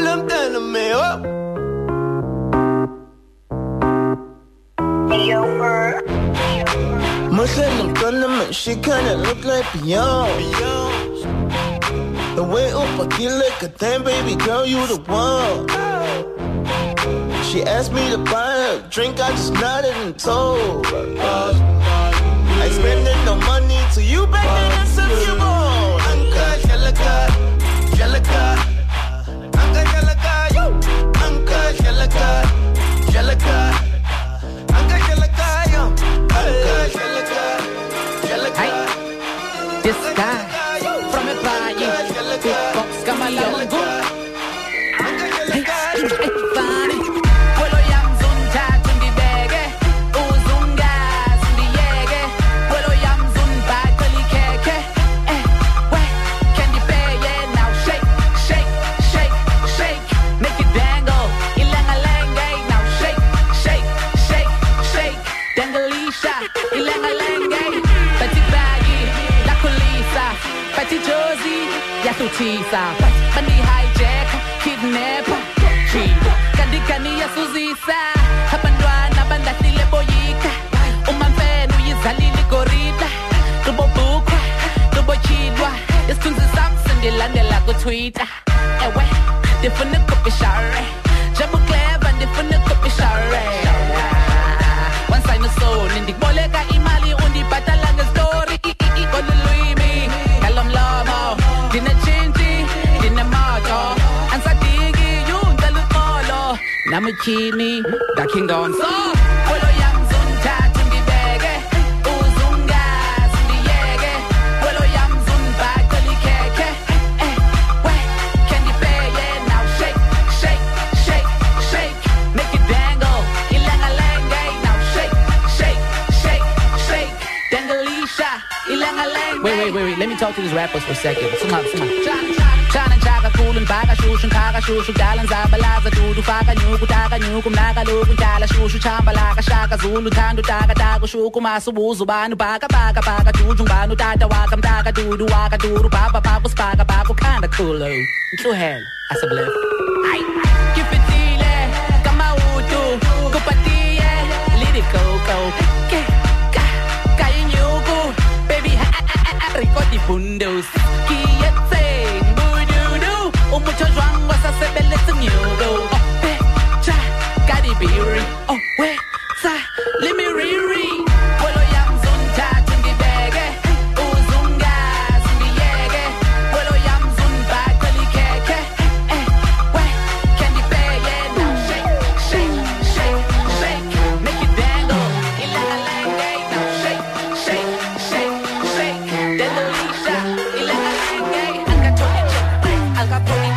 Dáname, oh. Muslim tournament, she kinda look like Beyonce. The way up, I feel like a damn baby girl, you the one. She asked me to buy her a drink, I just nodded and told her. I ain't spending no money till you back in the Super Bowl. Uncle Jalaka, Jalaka, Uncle Jalaka, you. Uncle Jalaka, Jalaka, Uncle Jalaka, yo. Uncle Jalaka, Jalaka. This guy from a party, big box, come along, go. Tisa, Bani hijack, kidnapper, cheat. Kani yasuzisa, Habandwana bandati leboyika. Umamfenu yizalili gorita. Tubo buka, tubo chidwa. Yasunzi Samson dilandela go Twitter. Ewe, defune kopi share. Jabu clever, defune kopi share. One sign of soul, indi boleka imali undi batalanga story. Olu me, kalam lamo, dina Namukini, the king on so. Polo yam zunta tumbi bege, uzunga zumbi yege. Polo yam zumba koli keke. Wait, can you pay it now? Shake, shake, shake, shake, make it dangle. Ilanga lenge now. Shake, shake, shake, shake, dangalisha. Ilanga lenge. Wait. Let me talk to these rappers for a second. Some. Chana chaka cool and baga shushu kaga shushu dalan zabalaza dudu faka nyuku taka nyuku naga luku tala shushu chambalaga shaka zulu tandu taka taka shuku masu buzu banu baka jujung banu tata wakam taka dudu waka duru papa papu spaka papu kinda coolo. True hell, as a bluff. Kipitile, kama utu, kupatie, lidi koko. Kaya nyuku, baby rikoti bundos. Kiyetse. Mucho drunk was a sebele to nyugo. Oh, cha, gadi biri. Oh, we, sa, let me re. Polo yam zunta tumbi bege. Uzunga zumbi yege. Polo yam zumba koli keke. We, candy pay yeah now. Shake, shake, shake, shake. Make it dangle. Ilanga lenge now. Shake, shake, shake, shake. Dendalisha. Ilanga lenge. Anga toni check. Anga poni.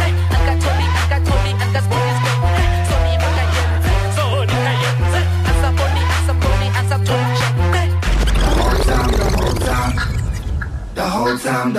The whole time.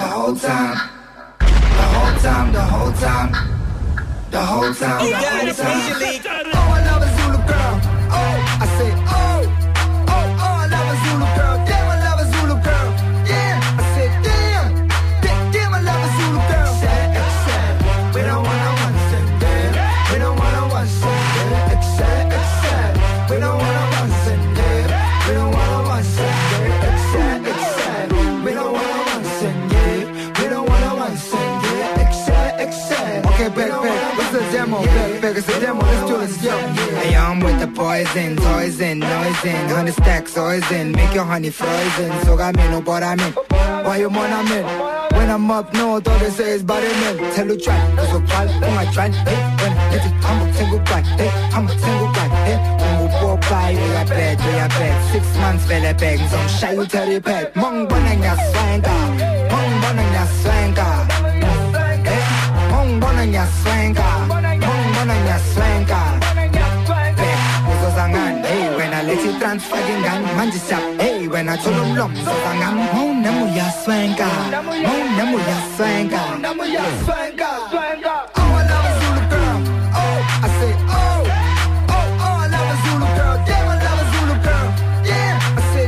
Oh, I love a Zulu girl. Oh, I say, oh, I love a Zulu girl. Damn, I love a Zulu girl. Yeah, I say, damn, I love a Zulu girl. Except, we don't wanna one set, yeah. We don't wanna one set, yeah. Except, we don't wanna one set, yeah. We don't wanna one set, yeah. Except, we don't wanna one set, yeah. We don't wanna one set, yeah. Except. Okay, back. What's the demo? Back, it's a demo. Let's do this, yo. Hey, I'm with the poison, toys in, noise in, 100 stacks, always in, make your honey frozen. So got me no but I'm in. Why you want I'm in? When I'm up north, all they say is body man. Tell you try, cause we're proud, on my try. Hey, when it's a single black, hey, I'm a single black, hey. When we walk by, we are bad. 6 months, fella bags, I'm shy, you tell you bad. Mong banana swanga, mong banana swanga. Mong banana swanga, mong banana swanga. Hey, when I let you transfer gun, man just up. Hey, when I told them lump, so I'm home, Namuya swanga, Namuya swanga. Oh, I love a Zulu girl. Oh, I say, oh, I love a Zulu girl. Damn, I love a Zulu girl. Yeah, I say,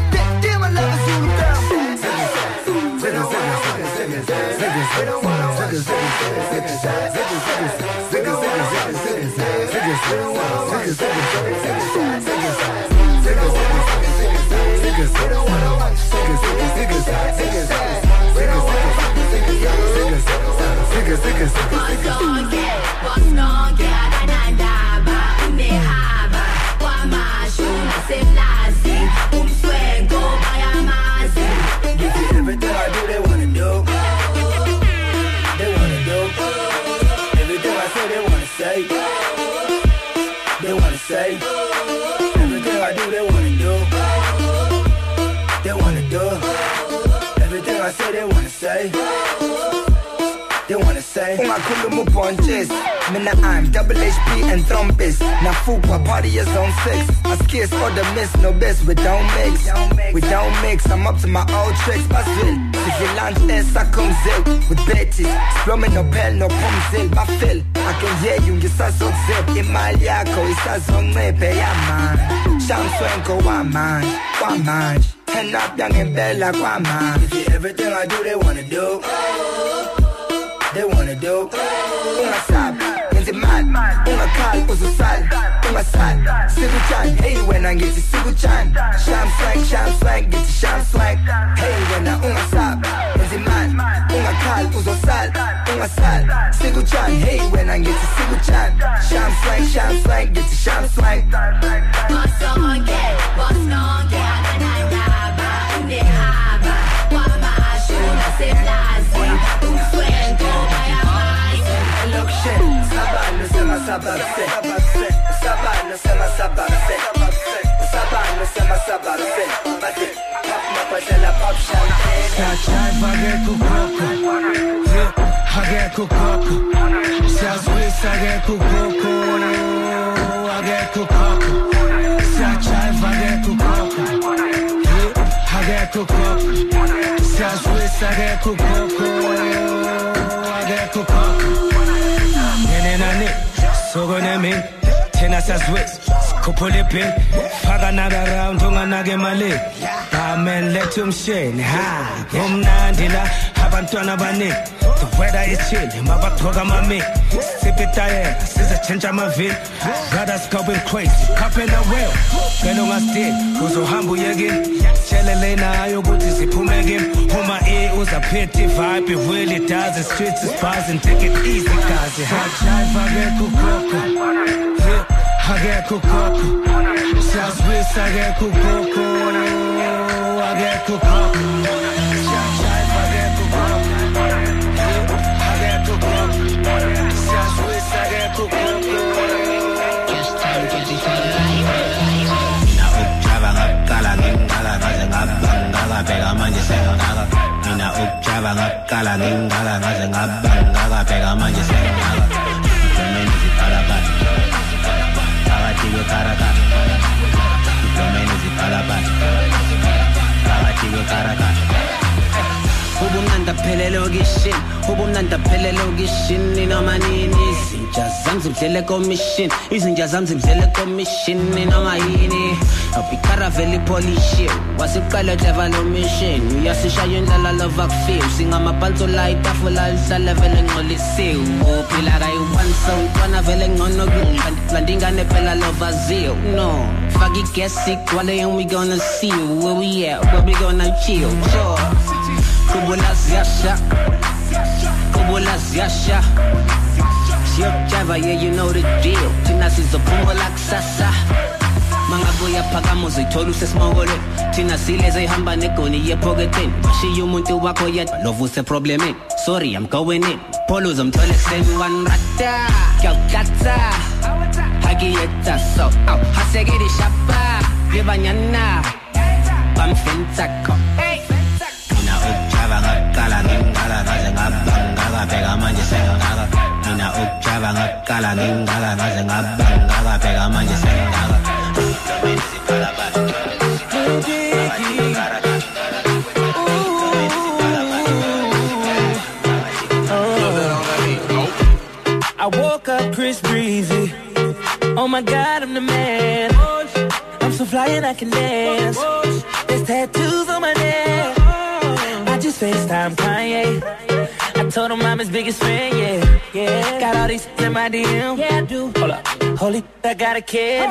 damn, I love a Zulu girl. We don't wanna Everything I do, they wanna do. They wanna do. Everything I say, they wanna say. They wanna say. Everything I do, they wanna do. They wanna do. Everything I say, they wanna say. They wanna say ungakhuluma ubhontshisi mina I'm double HP and trumpets nafukwa party is on 6 I kiss all the miss no best we don't mix I'm up to my old tricks Basville Sivilance esakumzil with Betty Splome no pel no pumzil Bafil I can hear you ngisazozip imali yakho isazoncephe yaman Shamswenko wamanje turn up yangempela kwamanje everything I do they wanna do They wanna do ungasab yenze imali ungakhali uzosala ungasali sikuchan hey wena ngithi sikuchan sham swag ngithi sham swag hey wena ungasab yenze imali ungakhali uzosala ungasali sikuchan hey wena ngithi sikuchan sham swag ngithi sham swag boss on get ananaba unehaba wamashuna seplazi umswengo Sabano sema sababse Sabano sema sababse Sabano sema sababse Bate pop mapazela pop champagne Sachai vage kukoko Hage kukoko Sazwis hage kukoko Hage kukoko Sachai vage kukoko Hage kukoko Sazwis hage kukoko Hage kukoko Nene soko nemin thina saswitch sikhuphule pin faka naga round unganake mali amen let umshini ha umnandi la abantwana baningi the weather is chill mabaqhoka mami sipitaye siza change amavili brothers going crazy couple the wheel ngelo ngastil uzohamba uyekini chelele nayo ukuthi siphume kimi uma uzaphethe vibe really does the streets is buzzing take it easy guys drive again kukoko again kukoko Southwest again kukoko again kukoko drive again kukoko again kukoko Southwest again kukoko just time to get mina ukujava ngaqala ngingqala ngaze ngabanga bheka manje sengaka mina ukujava ngaqala ngingqala ngaze ngabanga bheka manje sengaka domeni zipalapala akathiwe karaka domeni zipalapala akathiwe karaka ubumnanda phelelo kishin ubumnanda phelelo kishin noma nini izinja zami zimdlele commission izinja zami zimdlele commission noma yini abikara vele polish wasiqala driver no mission uyasishaya indlela love akufeel singamaphanto la itafula lihlala vele ngcolisiwe uphila kayi one sound kwana vele ngono ngandingane phela love azio no fagi guess equally and we gonna see where we at where we gonna chill sure Kubola ziyasha Siyok Java, yeah you know the deal Tina sizophuma la kusasa Mangabuya phakama uzithola usesimongole Tina sile zihamba negoni yephoketheni Bashiya umuntu wakho yedwa lovuse problemini Sorry I'm going in Polo uzomthola ekuseni one rata Kyawukata Hagiyeta so Hasekedi shapa Libanyana Bamfentako ngaqala ngingqala ngaze ngabanga bheka manje sengaka mina ukujava ngaqala ngingqala ngaze ngabanga bheka manje sengaka domeni zipalapala I woke up Chris Breezy oh my god I'm the man I'm so fly and I can dance there's tattoos on my neck I just FaceTime Kanye I I told him I'm his biggest fan, yeah. Got all these in my DM, yeah, I do. Hold up, holy, I got a kid.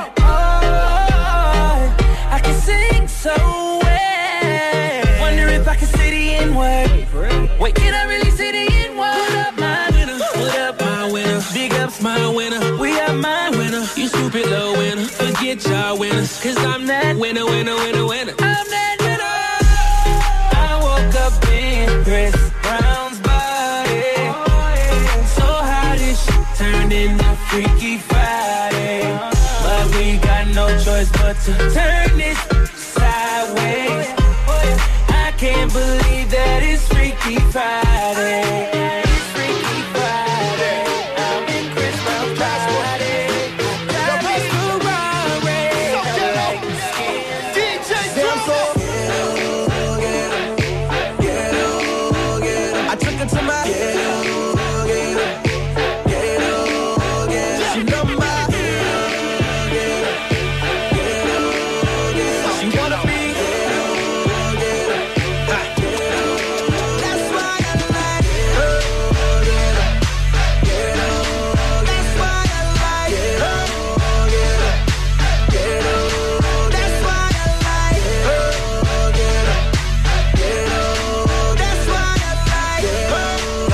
I can sing so well. Wonder if I can say the N-word. Wait, can I really say the N-word? What up, my winner? What up, my winner? Big ups, my winner. We are my winner. You stupid little winner. Forget y'all winners. Cause I'm that winner, winner, winner, winner. I'm that winner. I woke up in Chris Brown's body. So how this shit turned into Freaky Friday. But we got no choice but to turn this sideways. I can't believe that it's Freaky Friday. It's Freaky Friday. I'm in Chris Brown's body. Got me Ferrari. DJ Drummer. I took her to my she love my she wanna be. That's why I like her. That's why I like her. That's why I like her. That's why I like her.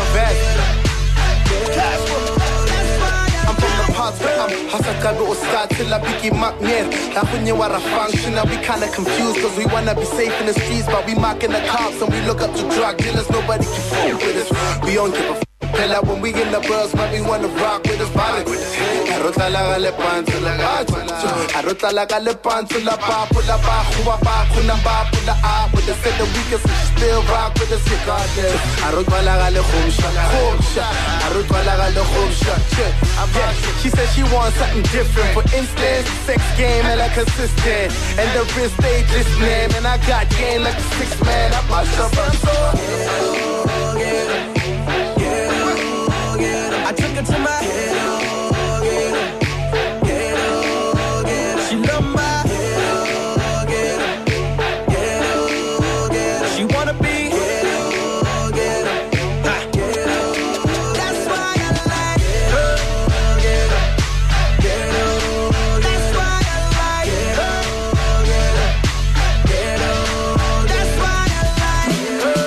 I'm from the parts where I'm Hasakabe or start till I begin Macmir. Like when you are a function, now we kinda confused cause we wanna be safe in the streets, but we marking the cops and we look up to drug dealers. Nobody can fuck with us. We don't give a f. Tell her when we in the buzz, man, we wanna rock with us. Arota la gale panto la gato. Arota la gale panto la ba pula ba huwa ba kuna ba pula a. With the set the weakest, and she still rock with us. Regardless. Arota la gale home shot. Arota la gale home shot. Yeah, she said she wants something different. For instance, sex game and like consistent. And the wrist they just name. And I got game like a 6-man. I bust up her soul. I took her to my she love my she wanna be. That's why I like her. That's why I like her. That's why I like her.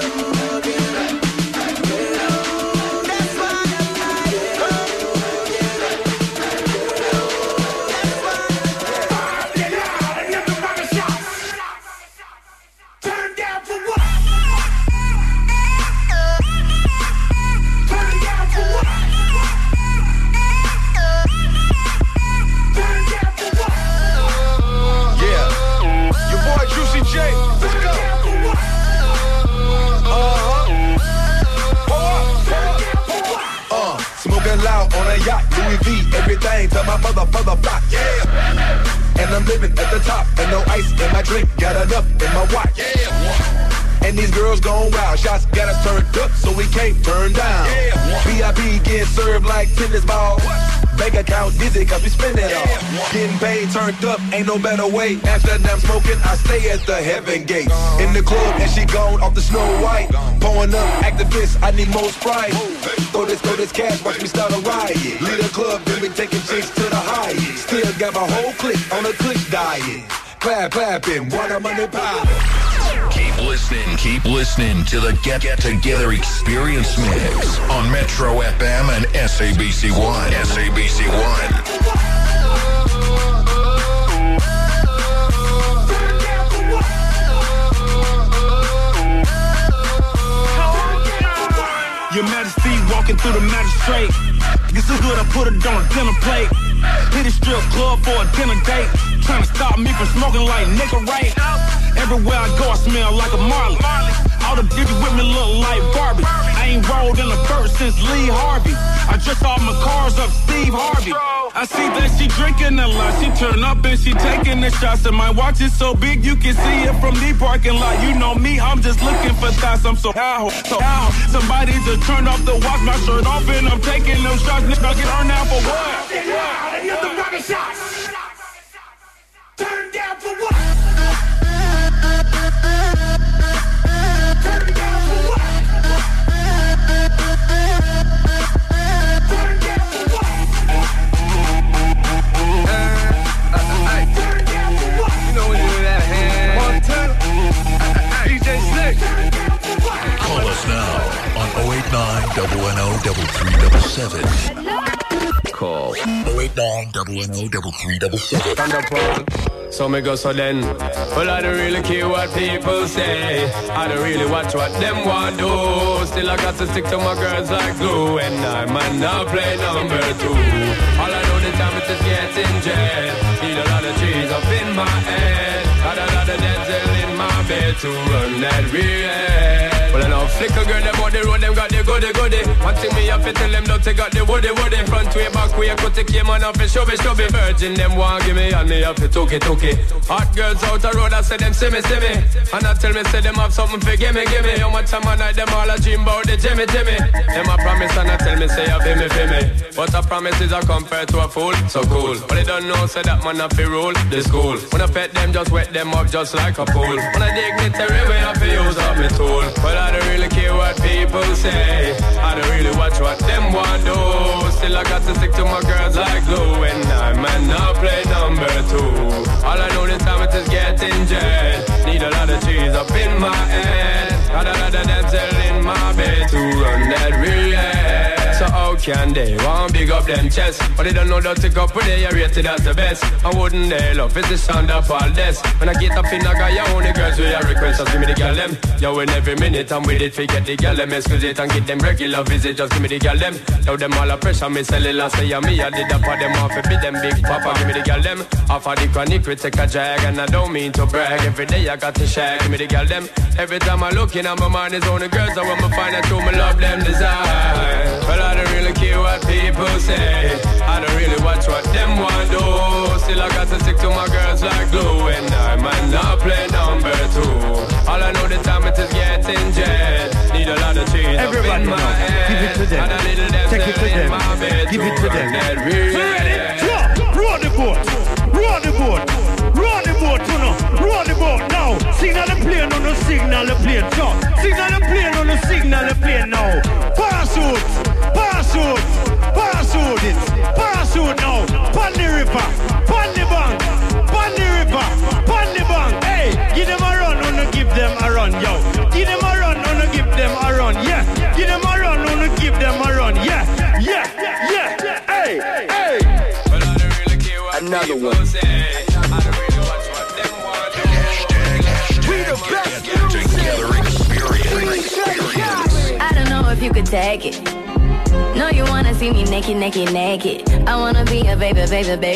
That's why I like her. Turn down for what? Turn down for what? Turn down for what? Yeah, your boy Juicy J. Let's go. Smoking loud on a yacht, Louis V, everything to my mother flock, yeah. And I'm living at the top, and no ice in my drink, got enough in my watch, yeah. And these girls gone wild, shots got us turned up, so we can't turn down. VIP getting served like tennis balls. Bank account dizzy, cause we spend it all. Getting paid, turned up, ain't no better way. After I'm smoking, I stay at the heaven gate. In the club, and she gone off the Snow White. Pouring up, activists, I need more Sprite. Throw this cash, watch me start a riot. Lead a club, then we taking chicks to the highest. Still got my whole clique on a click diet. Clapping, water money power. Keep listening to the Get Together Experience Mix on Metro FM and SABC1. SABC1. Your Majesty walking through the magistrate. This is good, I put it on a dinner plate. Hit a strip club for a dinner date. Trying to stop me from smoking like nigga right. Everywhere I go I smell like a Marley. All the bitches with me look like Barbie. I ain't rolled in a verse since Lee Harvey. I dress all my cars up Steve Harvey. I see that she drinking a lot. She turn up and she taking the shots. And my watch is so big you can see it from the parking lot. You know me, I'm just looking for thoughts. I'm so how. Somebody just turned off the watch, my shirt off, and I'm taking them shots. Nigga, get earned out for what? Another round of shots. Turn down for what? Turn down for what? 089-000-3377. Call 089-000-3377. So me go so then. Well, I don't really care what people say. I don't really watch what them want do. Still I got to stick to my girls like glue. And I might not play number 2. All I know the time is just getting jet. Need a lot of trees up in my head. Got a lot of dental in my bed to run that real. Well, I know flicker girl, them on the road, them got the goody. One thing me have to tell them, don't take out the woody. Front way, back way, cut the came on up and shove it. Virgin, them want give me, and me have to took it. Hot girls out the road, I say them see me. And I tell me, say them have something for gimme. How much time I night, them all a dream about the Jimmy. Them a promise, and I tell me, say, for me. But a promise is a compare to a fool, so cool. But they don't know, say that man have to rule the school. When I pet them, just wet them up just like a pool. When I dignitary, we have to use up my tool. But I don't really care what people say. I don't really watch what them want do. Still I got to stick to my girls like glue. And I might not play number 2. All I know this time it is getting jet. Need a lot of trees up in my head. Got a lot of dental in my bed to run that relay. So how can they want big up them chest? But they don't know that to go put they are rated as the best. I wouldn't they love it's the sound of all this. When I get up in I got your only girls with your request, just give me the girl them. Yo, in every minute I'm with it, forget the girl them. Excuse it and get them regular visit, just give me the girl them. Now them all a pressure, me sell it last say me. I did that for them off, it be them big papa, give me the girl them. Off of the chronic, we take a drag, and I don't mean to brag. Every day I got to share, give me the girl them. Every time I look in, my mind is on the girls, I want me find out who me love them desire. Well, I don't really care what people say. I don't really watch what them want do. Still I got to stick to my girls like glue. And I might not play number 2. All I know the time it is getting jet. Need a lot of trees up in my head. Give it to them. And a little Take it to them. Give it to them. Ready? Roll the boat. Roll the boat. Roll the boat, you know. Roll the boat now. Signal the plane on the signal the plane. So, signal the plane on the signal the plane now. Parachute. Parachute. Parachute it. Parachute now. Pon the river. Pon the bank. Pon the river. Pon the bank. Hey, give them a run, wanna give them a run, yo. Give them a run, wanna give them a run, yeah. Give them a run, wanna give them a run, yeah. Yeah, yeah, hey, hey. But I don't really care what Another people one. say. I don't really watch what them want to do. We the best together experience. I don't know if you could take it. No, you wanna see me naked. I wanna be a baby.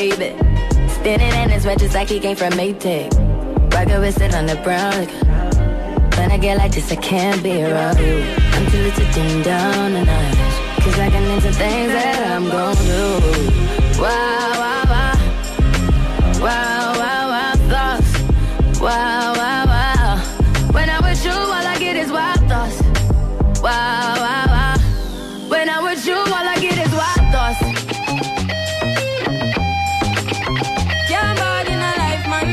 Spinning in his red just like he came from Maytag. Rocket with it on the brown. When I get like this, I can't be around you. I'm too little to dim down the night. Cause I can into things that I'm gon' do. Wow, wow, wow. Wow, wow, wow, thoughts. Wow, wow, wow. When I'm with you, all I get is wild thoughts. Wow, wow, wow. When I'm with you, all I get is wild thoughts. Yeah, I'm bad in a life, man.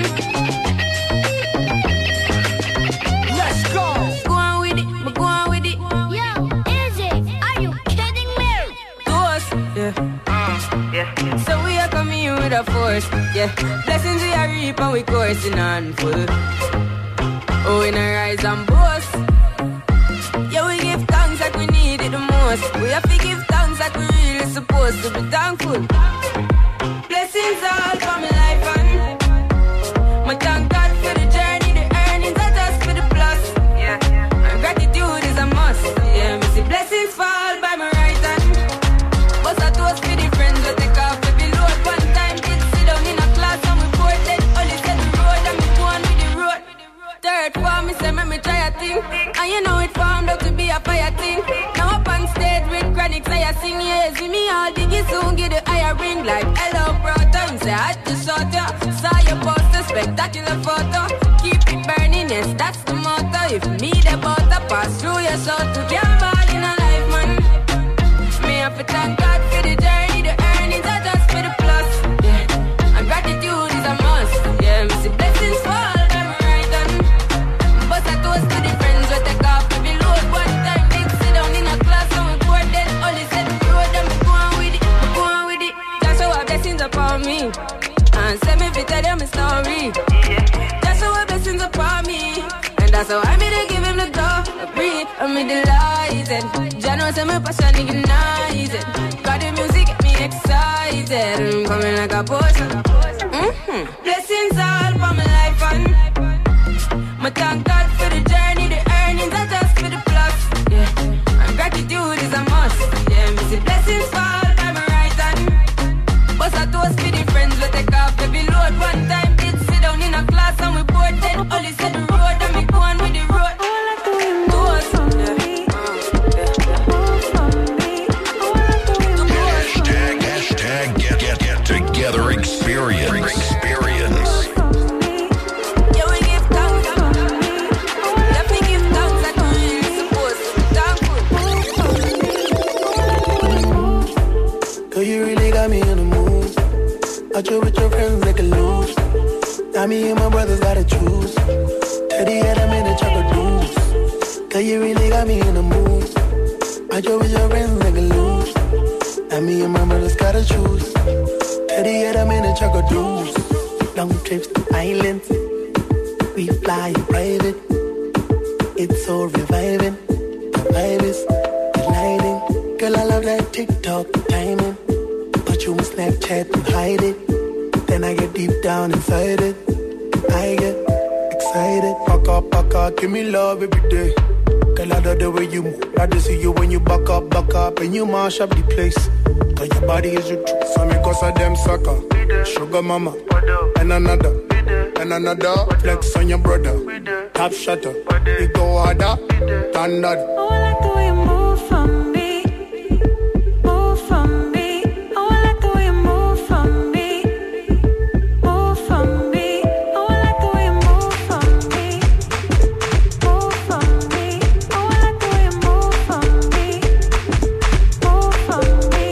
Let's go. Go on with it, but go on with it. Yo, Izzy, are you kidding me? To us, yeah. So we are coming in with a force, yeah. Blessings we are reap and we coursing on full. Oh, we not rise and boast. Yeah, we give thanks like we need it the most. We have to give thanks like we really supposed to be thankful. Blessings all for my life and my thank God for the journey, the earnings are just for the plus. Yeah, and gratitude is a must. Yeah, me see blessings fall by my right hand. But I toast for the friends that take off every load. One time did sit down in a class and we poured then only said the road and me go on with the road. Third form, me say me try a thing. And you know it formed out to be a fire thing. Now up on stage with chronics, I sing, yeah, see me all diggy soon, get the higher ring like hello, brother. And say I had to shot ya. Saw your poster, spectacular photo. Keep it burning, yes, that's the motto. If me the butter pass through your soul to get ball in a life, man. Me have to thank God for the journey, the earnings are just for the plus. Yeah, and gratitude is a must. Yeah, me see blessings fall. Upon me and send me to tell them a story. That's how blessings upon me, and that's how I made to give him the glory. I'm delighted. Jano say me passion ignited. Got the music get me excited. I'm coming like a potion. Blessings all for my life and my thank God for the journey, the earnings are just for the plus. Yeah, and gratitude is a must. Yeah, me see blessings fall by my right hand. But I toast for the friends we take off every load. One time did sit down in a class and we bored then only said the road and me go on with the road. Hashtag get together experience. Yeah, we give thanks. Let me give thanks. I don't really suppose to Girl, you really got me in the mood. I chill with your friends like a loose. Now me and my brothers gotta choose. Teddy had them in the chocolate juice. Girl, you really got me in the mood. I chill with your friends like a loose. Now me and my brothers gotta choose. Teddy had them in the chocolate juice. Long trips to islands. We fly in private. It's so reviving. The vibe is delighting. Girl, I love that TikTok timing. But you must Snapchat and hide it. Then I get deep down inside it. I get excited. Back up, give me love every day. Girl, I love the way you move. Glad to see you when you back up, and you mash up the place. Cause your body is your truth. So me cause of them sucker. Sugar mama, and another. Flex on your brother. Top shutter. You go harder than that. Oh, I like the way you move for me. Move for me. Oh, I like the way you move for me. Move for me. Oh, I like the way you move for me. Move for me. Oh, I like the way you move for me. Move for me.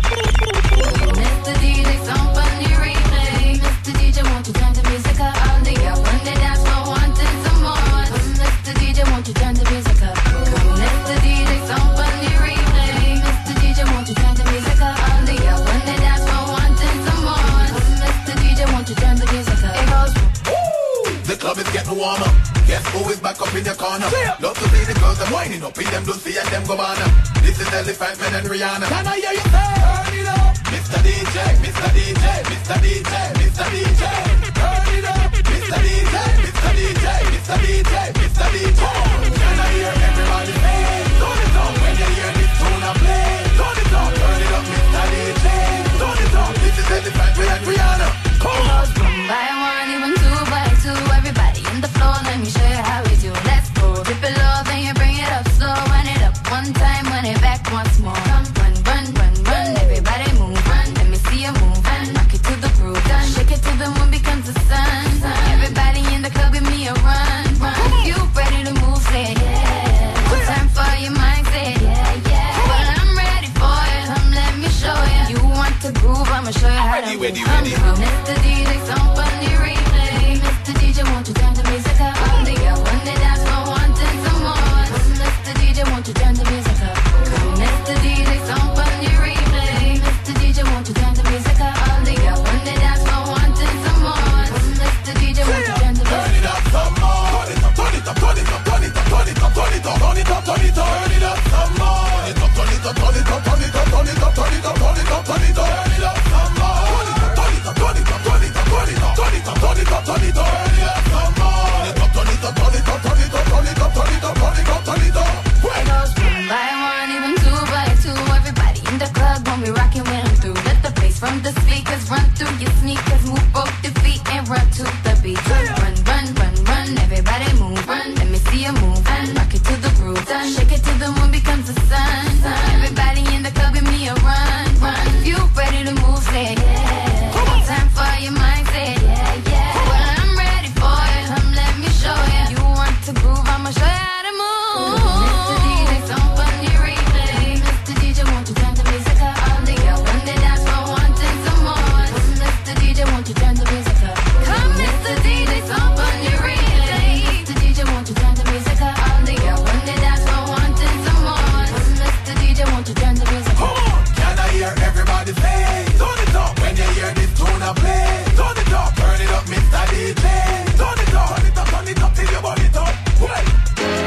Mr. DJ, some funny replay. Mr. DJ, won't you turn the music up? All the girls when they dance for wanting some more. Mr. DJ, won't you turn the music up? Mr. DJ, some funny replay. Mr. DJ, won't you turn the music up? All the girls when they dance for wanting some more. Mr. DJ, won't you turn the music up? It goes. The club is getting warmer. Guess who is back up in your corner? Love to see the girls them winding up in them Lucy and them Gabbana. This is Elephant Man and Rihanna. Can I hear you say? Turn it up, Mr. DJ, Mr. DJ, Mr. DJ, Mr. DJ. Turn it up, Mr. DJ, Mr. DJ, Mr. DJ, Mr. DJ. Can I hear everybody say? Turn it up when you hear this tune I play. Turn it up, Mr. DJ. Turn it up, this is Elephant Man and Rihanna. Come on. One by one, even two by two. Everybody in the floor, let me show you how we do. Let's go. Dip it low, then you bring it up slow. Run it up one time, run it back once more. Run, everybody move. Run, let me see you move. Run, rock it to the groove. Done, shake it till the moon becomes the sun. Everybody in the club, give me a run. You ready to move, say yeah. One time for your mind, say yeah. Well, I'm ready for it, let me show you. You want to groove, I'ma show you how to move. Mr. DJ, some funny replay. Mr. DJ, won't you turn the music up? All the girls when they dance for wanting some more. Mr. DJ, won't you turn the music up? Mr. DJ, some funny replay. Mr. DJ, won't you turn the music up? All the girls when they dance for wanting some more. Mr. DJ, won't you turn the music up? Some more. Turn it up, turn it up, turn it up, turn it up, turn it up, turn it up, turn it up, turn it up, some more. Turn it up, turn it up, turn it up, turn it up, turn it up, turn it up, turn it up, turn it up, some more. Turn it up, turn it up, turn it up, turn it up, turn it up, turn it up, turn it up, turn it up, some more. Turn it up, turn it up, turn it up, turn it up, turn it up, turn it up, turn it up. It goes one by one, even two by two. Everybody in the club when we rockin' when I'm through. Let the bass from the speakers run through your sneakers. Move both your feet and run to the beat. Run, everybody move. Run, let me see you move. Run, rock it to the groove. Done, shake it till the moon becomes the sun. Everybody in the club, give me a run. If you ready to move, say yeah. One time for your mind, say yeah. Well, I'm ready for it, let me show you. You want to groove, I'ma show you how to move. Mr. DJ, some funny replay. Mr. DJ, won't you turn the music up? All the girls when they dance for wanting some more. Mr. DJ, won't you turn the music up? Come, Mr. DJ, some funny replay. Mr. DJ, won't you turn the music up? All the girls when they dance for wanting some more. Mr. DJ, won't you turn the music up? Can I hear everybody say? Turn it up when you hear this tune I play. Turn it up, Mr. DJ. Turn it up till you burn it up.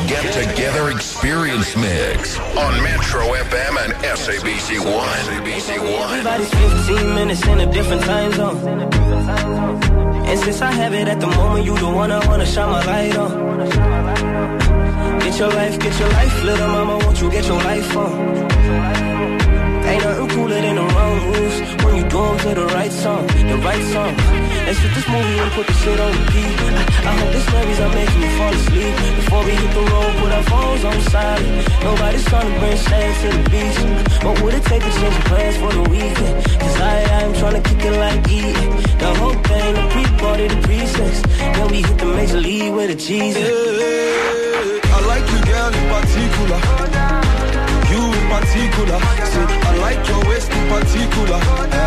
Get Together Experience Mix on Metro FM and SABC1. Everybody's 15 minutes in a different time zone. And since I have it at the moment, you the one I wanna shine my light on. Get your life, little mama, won't you get your life on? Ain't nothing cooler than the wrong moves when you do them to the right song. Let's hit this movie and put the shit on repeat. I hope this memories are making me fall asleep. Before we hit the road, put our phones on silent. Nobody's trying to bring sand to the beach. What would it take to change the plans for the weekend? Cause I'm trying to kick it like eating. The whole thing, the pre-party, the pre-sex. Then we hit the major league with the cheese. I like you, girl, in particular. You in particular. Say, I like your waist in particular.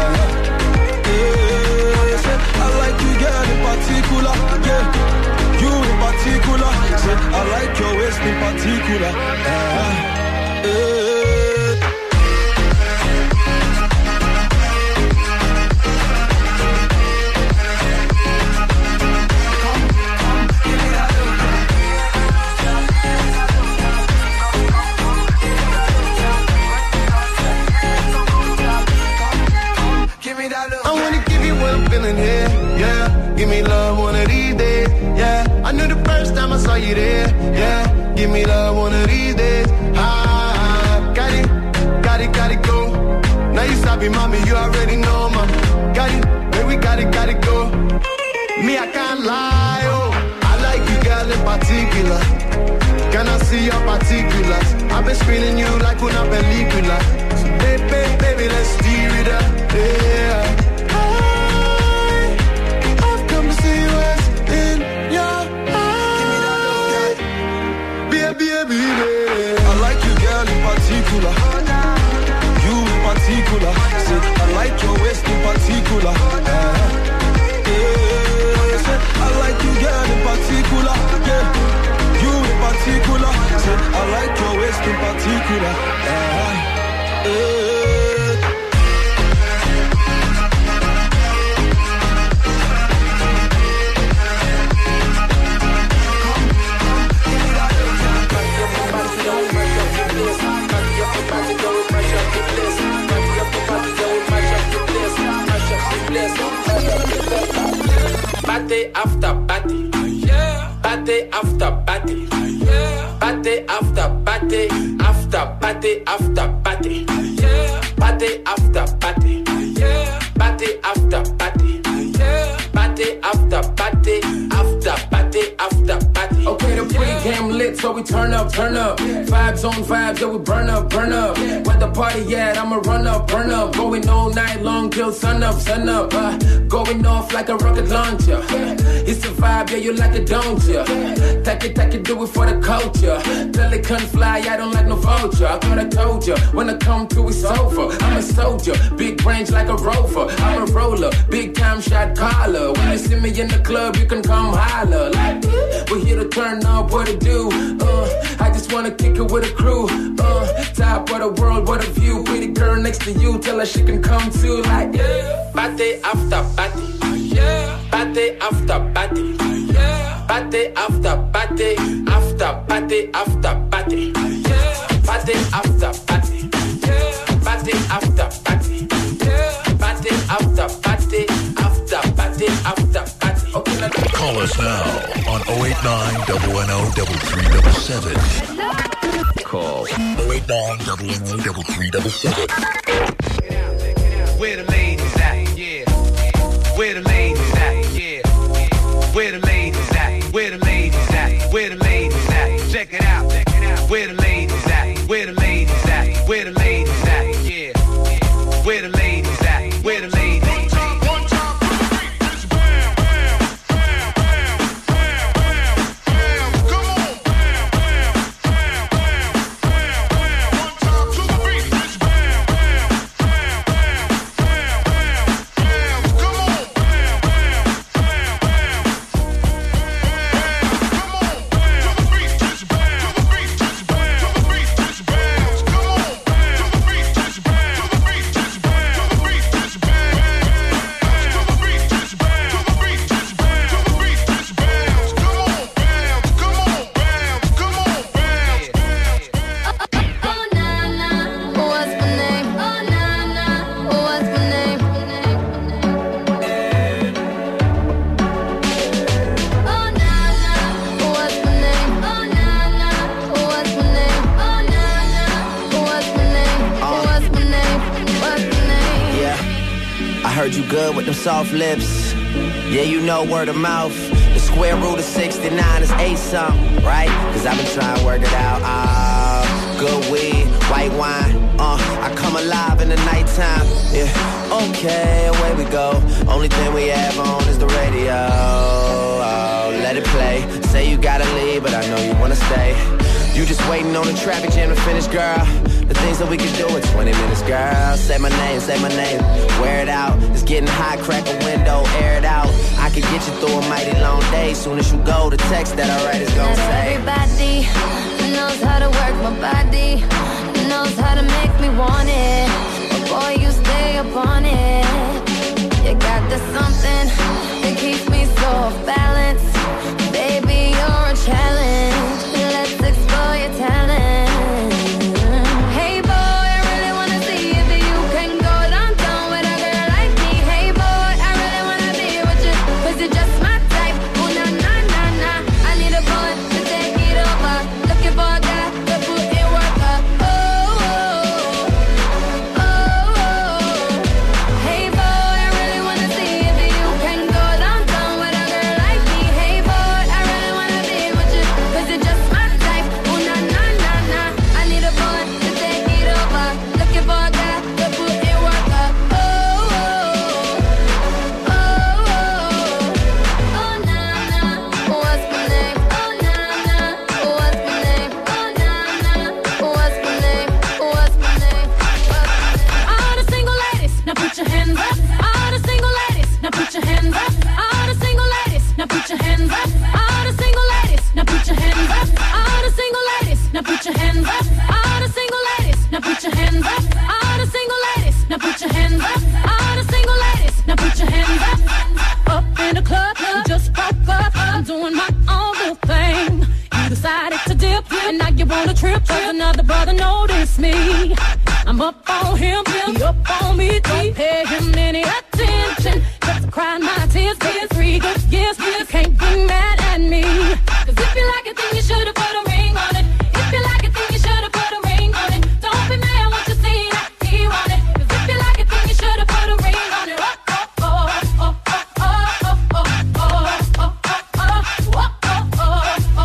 I like you, girl, in particular. Yeah, you in particular. Say, I like your waist in particular. Here, yeah, give me love one of these days, yeah. I knew the first time I saw you there, yeah. Give me love one of these days. Got it, go. Now you sabi, mommy, you already know, ma. Got it, baby, got it, go. Me, I can't lie, oh. I like you, girl, in particular. Can I see your particulars? I've been screening you like una película. So baby, let's steer it up, yeah. I like you, girl, in particular. You in particular. Say, I like your waist in particular. I like you, girl, in particular. Yeah, you in particular. Say, I like your waist in particular. Party after party, yeah. Party after party, yeah. Party after party, after party after party, yeah. Party after party, yeah. Party after party, yeah. Party after party, after party after party. Okay, the pregame lit, so we turn up. Vibes on vibes, yeah, we burn up. Where the party at, I'ma run up. Going all night long till sun up. Going off like a rocket launcher. It's a vibe, yeah, you like it, don't ya? Take it, do it for the culture. Pelican fly, I don't like no vulture. I thought I told ya, when I come through it's over. I'm a soldier, big range like a rover. I'm a roller, big time shot caller. When you see me in the club, you can come holler. Like, we're here to turn up, what to do? I just wanna kick it with a crew. Top of the world, what a view. Pretty girl next to you, tell her she can come too. Like, party after party, yeah. Party after party, yeah. Party after party, after party after party, yeah. Party after party, yeah. Party after party, yeah. Party after party, after party after party. Okay, let's call us now on 089-110-3377. Call 089-110-3377. Where the ladies at? Yeah. Where the ladies at? Yeah. Where the ladies at? Where the ladies at? Where the ladies at? Check it out. Where the ladies at? Where the ladies at? Where the ladies at? Yeah. Where the ladies at? Where the ladies at? you good with them soft lips. Yeah, you know word of mouth. The square root of 69 is 8 something, right? Cause I've been trying to work it out. Good weed, white wine. I come alive in the nighttime. Yeah, okay, away we go. Only thing we have on is the radio. Oh, let it play. Say you gotta leave, but I know you wanna stay. You just waiting on the traffic jam to finish, girl. The things that we can do in 20 minutes, girl. Say my name, wear it out. It's getting hot, crack a window, air it out. I can get you through a mighty long day. Soon as you go, the text that I write is gonna say. Everybody knows how to work my body, knows how to make me want it. But boy, you stay up on it. You got this something that keeps me so off balance. Baby, you're a challenge. Let's explore your talent. Hey boy, I really wanna see if you can go downtown with a girl like me. Hey boy, I really wanna be with you, 'cause you're just my type. Oh na na na na, I need a boy to take it over. Looking for a guy to put in work up. Oh, oh, oh, oh. Hey boy, I really wanna see if you can go downtown with a girl like me. Hey boy, I really wanna be with you, 'cause you're just my type. Oh na na na na, I need a boy to take it over. Looking for a guy to put in work up. Oh, oh, oh, oh, oh na na. What's my name? Oh na na. What's my name? Oh na na. What's my name? What's my name? All the single ladies, now put your hands up. All the single ladies, now put your hands up. All the single ladies, now put your hands up. All the single ladies, now put your hands up. All the single ladies, now put your hands up. All the single ladies, now put your hands up. All the single ladies, now put your hands up. All the single ladies, now put your hands up. Up in the club, you just broke up. I'm doing my own little thing. You decided to dip, and now you want a trip. 'Cause another brother noticed me. I'm up on him, he up on me. Don't pay him any attention. Just cry my tears, get 3 good years. You can't be mad at me. 'Cause if you like it, then you should've put a ring on it. If you like it, then you should've put a ring on it. Don't be mad when you see that he want it. 'Cause if you like it, then you should've put a ring on it. Oh, oh, oh, oh, oh, oh, oh, oh, oh, oh, oh, oh, oh,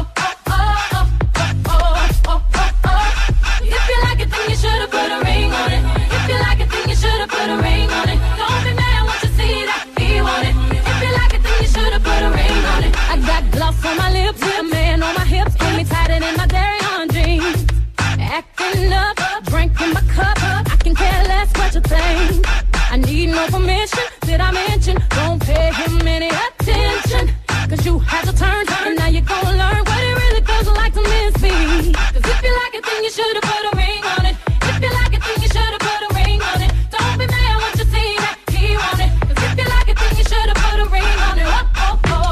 oh, oh, oh. If you like it, then you should've put a ring on it. If you like it, then you should've put a ring on it. Don't be mad when you see that he want it. If you like it, then you should've put a ring on it. I got gloss on my lips, a man on my hips, got me tighter than my dairy on jeans. Acting up, drinking my cup, I can care less what you think. I need no permission, did I mention? Don't pay him any attention, 'cause you had to turn, and now you're gonna learn what it really feels like to miss me. 'Cause if you like it, then you should've put a ring on it. If you like it, then you should've put a ring on it. Don't be mad when you see that he want it. 'Cause if you like it, then you should've put a ring on it. Oh, oh, oh.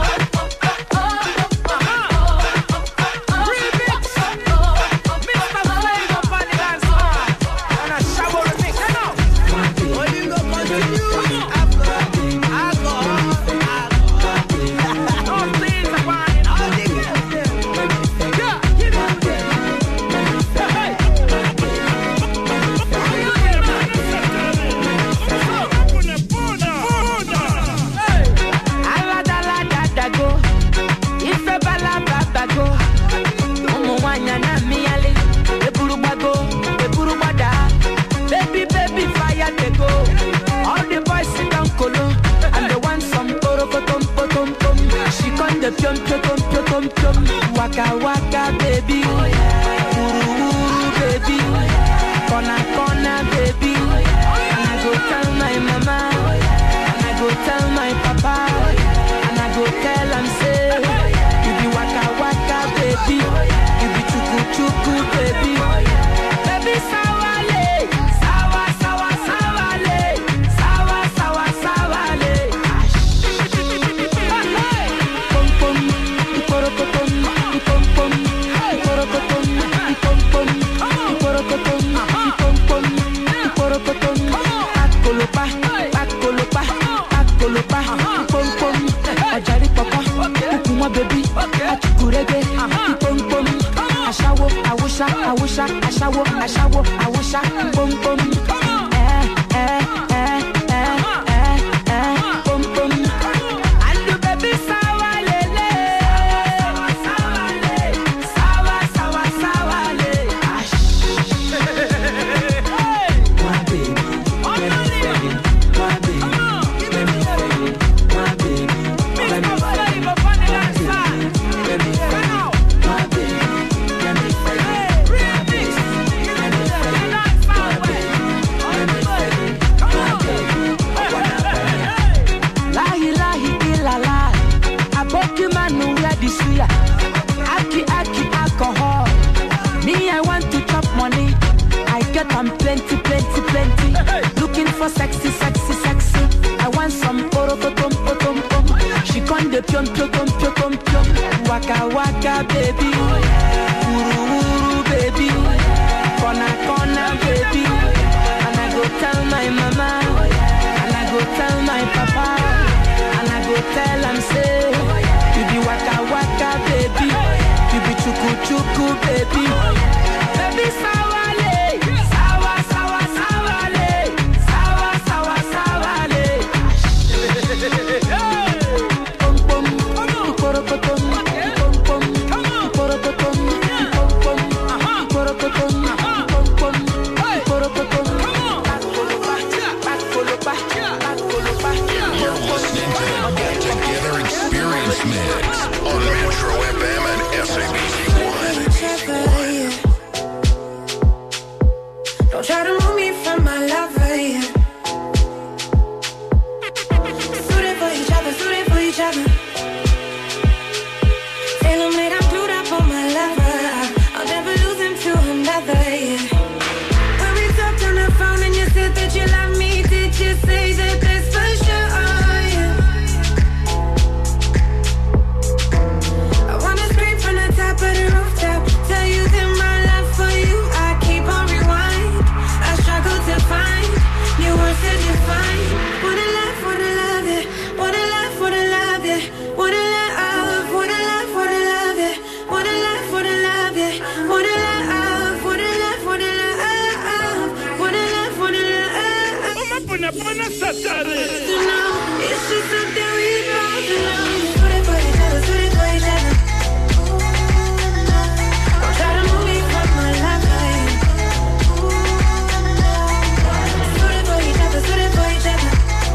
Waka waka baby, ooh baby, corner corner baby. And I go tell my mama, and I go tell my papa, and I go tell am say, you be waka waka baby, you be chuku chuku baby, baby sawale, sawa sawa sawale, sawa sawa sawale. Pom pom, ikorokotom. I wish I pom pom. for sexy, sexy, sexy. I want some porokotom, potom, pom. She con de pion, pion, pion, pion, pion. Waka, waka, baby. Uru, uru, baby. Kona, kona, baby. And I go tell my mama. And I go tell my papa. And I go tell him, say, you be waka, waka, baby. You be chuku, chuku, baby. Baby, sawale. Sawa, sawa, sawale. Sawa, sawa, sawale. Pom, pom, porokotom. Pom, pom, porokotom. Pom, pom, porokotom. Pom, pom, porokotom. You're listening to the Get Together Experience Mix on Metro FM and SABC1. Don't try to move me from my lover, yeah. Suited for each other, suited for each other. Tell him that I'm glued up on my lover. I'll never lose him to another, yeah. When we talked on the phone and you said that you love me, did you say that that's for sure, yeah? I wanna scream from the top of the rooftop, tell you that my love for you, I keep on rewind. I struggle to find new words to define. What a love, yeah. What a love, yeah. What a love, what a love, what a love, yeah. What a love, yeah. What a love, what a love, what a love. What a love, what a love. I'm up on a Saturday. It's just something we both know. Suited for each other, suited for each other. Don't try to move me from my life, yeah. Suited for each other, suited for each other.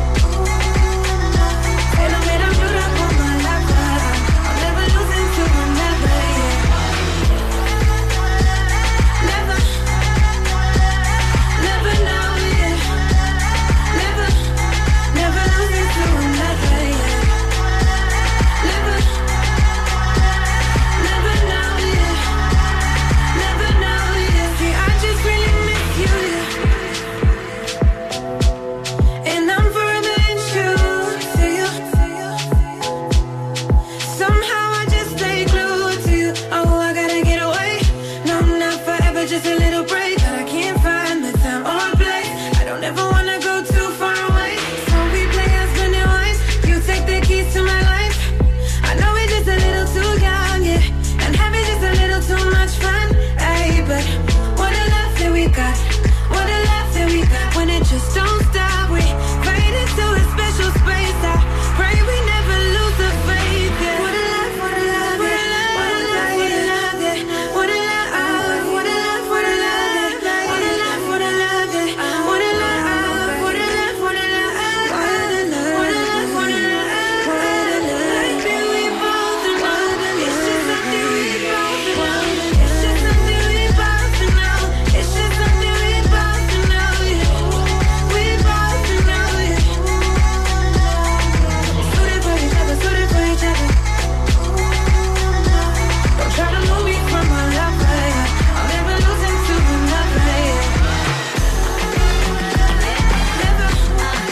And I'm made up, put up on my life, yeah. I'll never lose it to another, yeah. Never, never know, yeah. Never, never lose it to another, yeah. Never, never know, yeah. Never know, yeah. See, I just really miss you, yeah. And I'm forever in true to you. Somehow I just stay glued to you. Oh, I gotta get away. No, not forever, just a little break. But I can't find the time or place. I don't ever wanna go too far away. So we play husband and wife. You take the keys to my life. I know we're just a little too young, yeah. And having just a little too much fun, ay. But what a love that we got. What a love that we got. When it just don't stop, we fade into a special space. I pray we never lose the faith, yeah. What a love, what a love, what a love, what a love, what a love, yeah. What a love, what a love, what a love, yeah. What a love, what a love, yeah. What a love, what a love, what a love, what a love, what a love, what a love, what a love. That we both know. It's just something we both know. It's just something we both know. It's just something we both know, yeah. We both know, yeah. Suited for each other, suited for each other. Don't try to move me from my lover, yeah. I'll never lose him to another, yeah. Never, never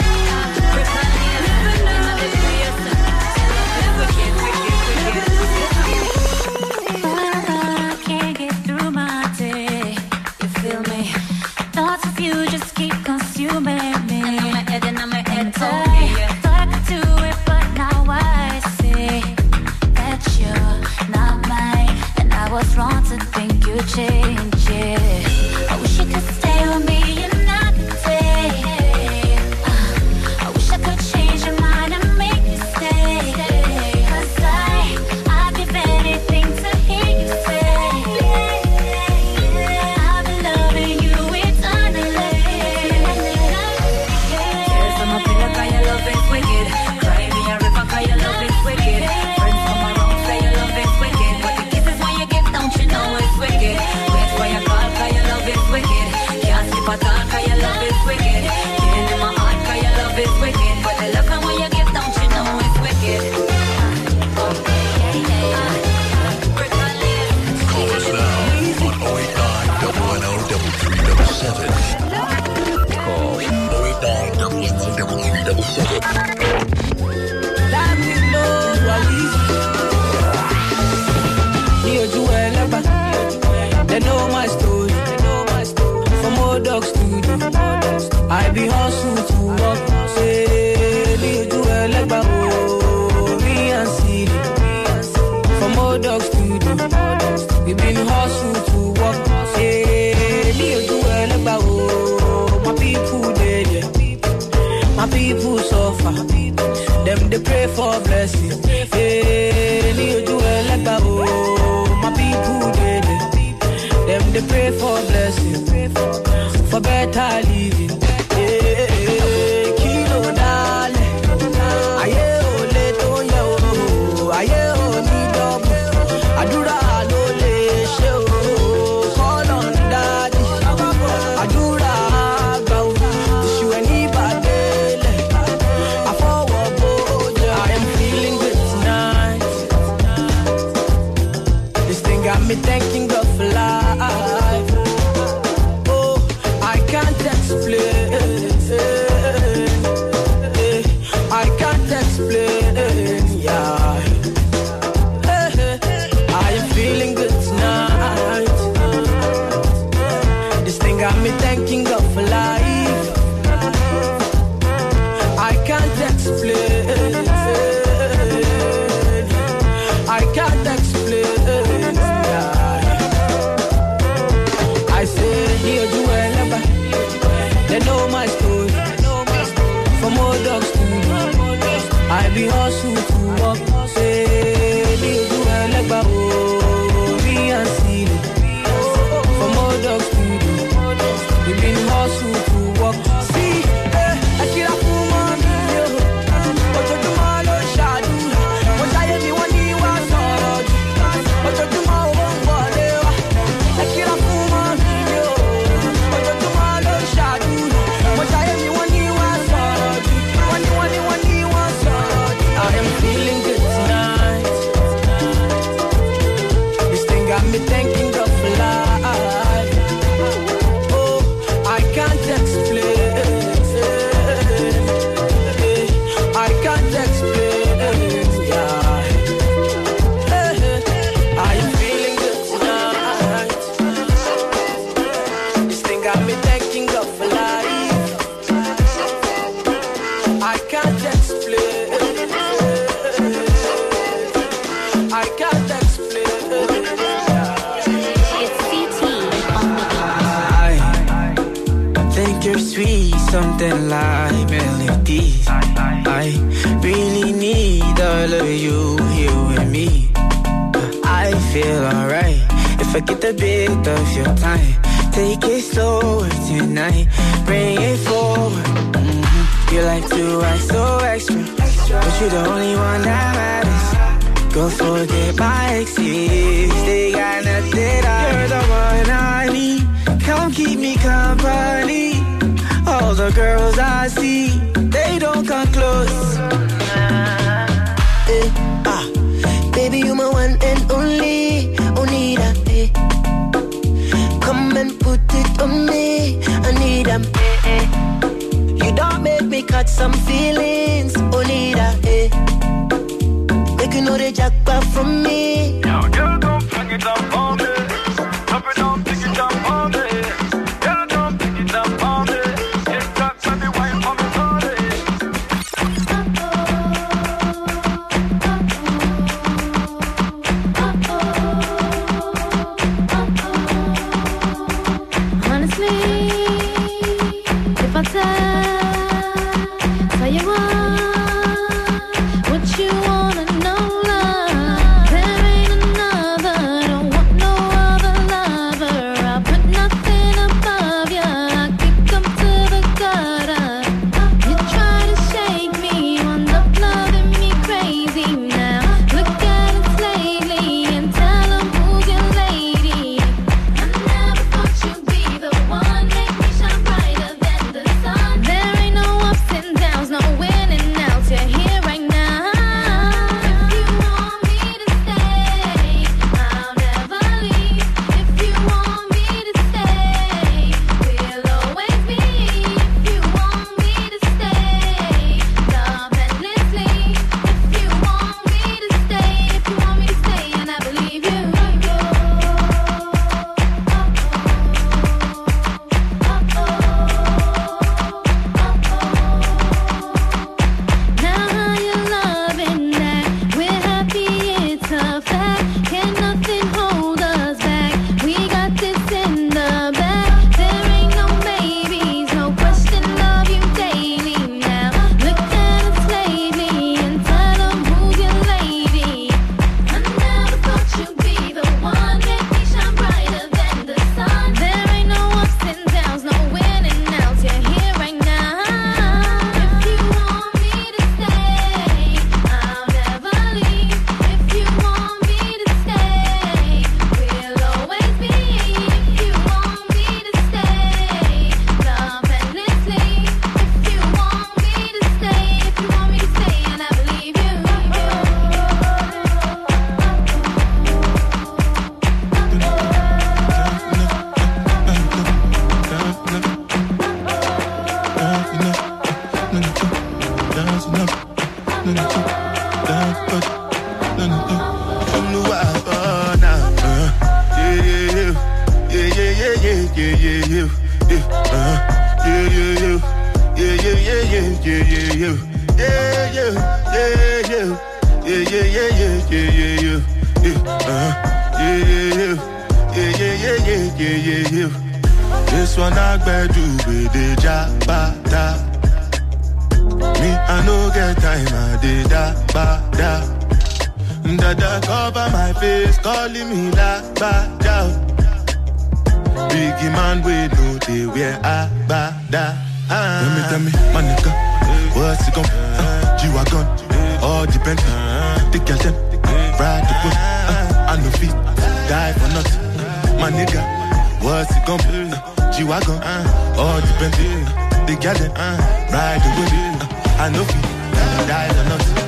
I can't get through my day. You feel me? Thoughts of you just keep consuming me. And I'm a head, thought I could do it, but now I see that you're not mine. And I was wrong to think you'd change it. I wish you could stay with me another day. I wish I could change your mind and make you stay. 'Cause I'd give anything to hear you say, I've been loving you eternally. Yes, I'm a pillar 'cause your love is wicked. Cry me a river 'cause your love is wicked. Friends come around say your love is wicked. But the kisses when you give, don't you know it's wicked? Wait for your call 'cause your Them they pray for blessing. Hey, you do it like that, oh, my people did it. Them they pray for blessing, for better living. Hey, kilo dale, aye ole to yo, aye oni double, adura lo le show, call on daddy, adura go, issue anybody. I am feeling good tonight. This thing got me thanking God for life. Oh, I can't explain. I can't explain. Yeah. I am feeling good tonight. This thing got me thanking God for life. I can't explain. I can't explain. I say, here you ever. They know my story. From old dogs to I be hustle to walk. Say, here you ever. Oh, me and see it. From old dogs to we been hustle to walk. See, I kill a fool, mommy, yo. But you do my no shadow. What I am, you want me was hard. But you do my own body. I kill a fool, mommy, yo. But you do my no shadow. What I am, you want me was hard. Want me was hard. I am feeling good tonight. This thing got me thanking God for life. Oh, I can't explain. I can't explain. Yeah. I am feeling good tonight. This thing got me thanking God for life. I can't explain. I can't explain. I think you're sweet, something like melodies. I really need all of you here with me. I feel alright if I get a bit of your time. Take it slower tonight, bring it forward. You like to act so extra, but you're the only one that matters. Go forget my exes, they got nothing on. You're the one I need, come keep me company. All the girls I see, they don't come close. Baby, you my one and only, Onida. Come and put it on me, I need them. You don't make me catch some feelings, Onida. Make you know the jackpot from me. Now, girl, don't pick it up on me. Drop it down, pick it up on me. Girl, don't pick it up on me. Get that baby wine on me body. Honestly, if I tell you what you wanna know, love, there ain't This one I bet you with the jabata. Me, I no get time, I did that, da. Dada cover my face, calling me la bada. Biggie man, we know they wear a bada. Tell me, my nigga, what's it gon' G-Wagon, all depends. The girl them, ride the boat. I no fit, die for nothing. My nigga, what's it gon' G-Wagon, all depends. The girl them, ride the boat. I no fit, die for nothing.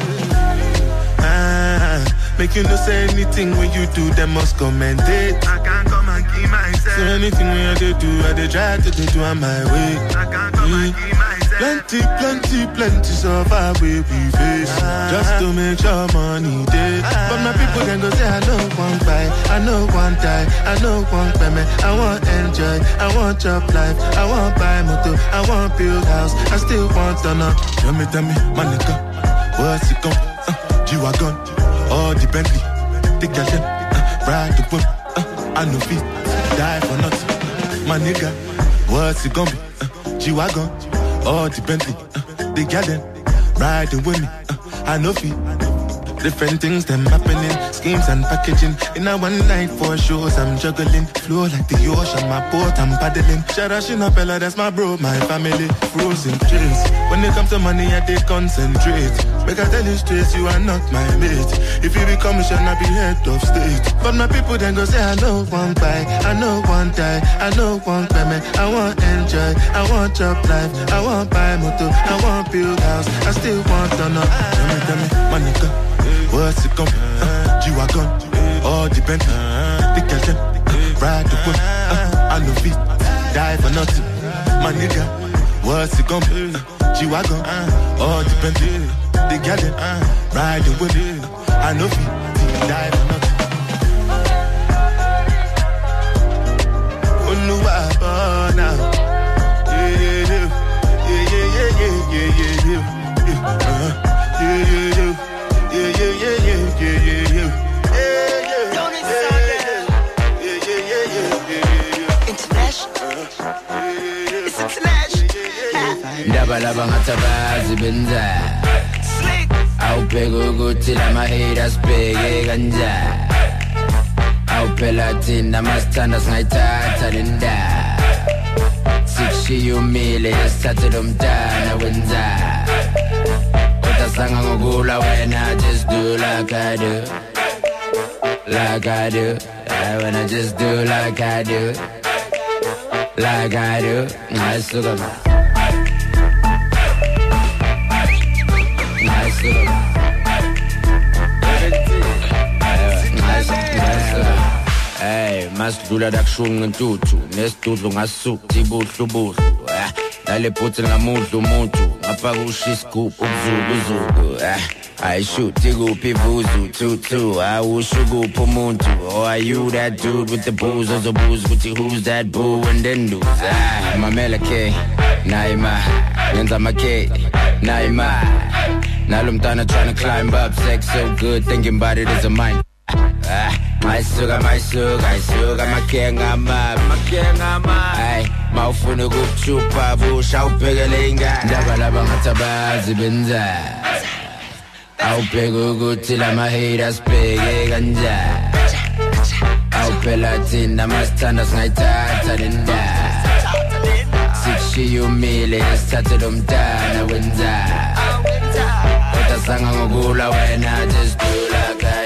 Make you no say anything when you do, they must commentate. I can't come and keep myself. So anything when I do, I dey try to do on my way. I can't come and keep myself. Plenty so far we face. Just to make sure money day. But my people then go say I know one buy, I know one die, I know one payment. I want enjoy, I want job life, I want buy motor, I want build house, I still want to know. Tell me, my nigga, what's it gon' G-Wagon, all the Bentley, the girl them, ride the whip, I no fit, die for nothing. My nigga, what's it gon' be? G-Wagon, all the Bentley, the girl them, ride the with me, I no fit. Different things them happening, schemes and packaging. In a one night for shows I'm juggling. Flow like the ocean, my boat I'm paddling. Sharashina Bella, that's my bro, my family. Frozen dreams. When it comes to money, I dey concentrate. Make I tell you straight, you are not my mate. If you become a shall not be head of state. But my people then go say I know one buy, I know one die, I know one payment. I want enjoy, I want job life, I want buy motor, I want build house, I still want to know. Tell me, my nigga, what's it gon' be? G-Wagon, all the Bentley, the girl them, ride the whip. I no fit, die for nothing. My nigga, what's it gon' be? G-Wagon, all the Bentley, the girl them, ride the whip. I no fit, die for nothing. Oh, now. Ndaba ngatabazi benza awubheka ukuthi lama haters bheke kanja awuphela thina masithanda singayithatha le ndaba sikushiya umile sithathe lo mntana wenza kodwa sanga ngokula wena just do like I do, like I do. When I just do like I do, like I do. Ngasuka ma hey, masidlula dakushunga intuthu nesidudlu ngasuthi ibuhlu nale phuthe ngamudlu umuntu ngapha kusha isigubhu ubuzuku ayishuthi kuphi ivuzu tutu awusho kuphi umuntu. Oh, are you that dude with the booze ozobuza ukuthi who's that boo and then lose. Mamela K Naima ngenza ama-K Naima nalo mntana trying to climb up, sex so good thinking about it is a mind. Maisuka makenga mama ay mawufuna ukuchupa busha uphekele ingane ndaba laba ngatabazi benza awubheka ukuthi lama haters bheke kanja awuphela thina masithanda singayithatha le ndaba sikushiya umile sithathe lo mntana wenza kodwa sanga ngokula wena just do like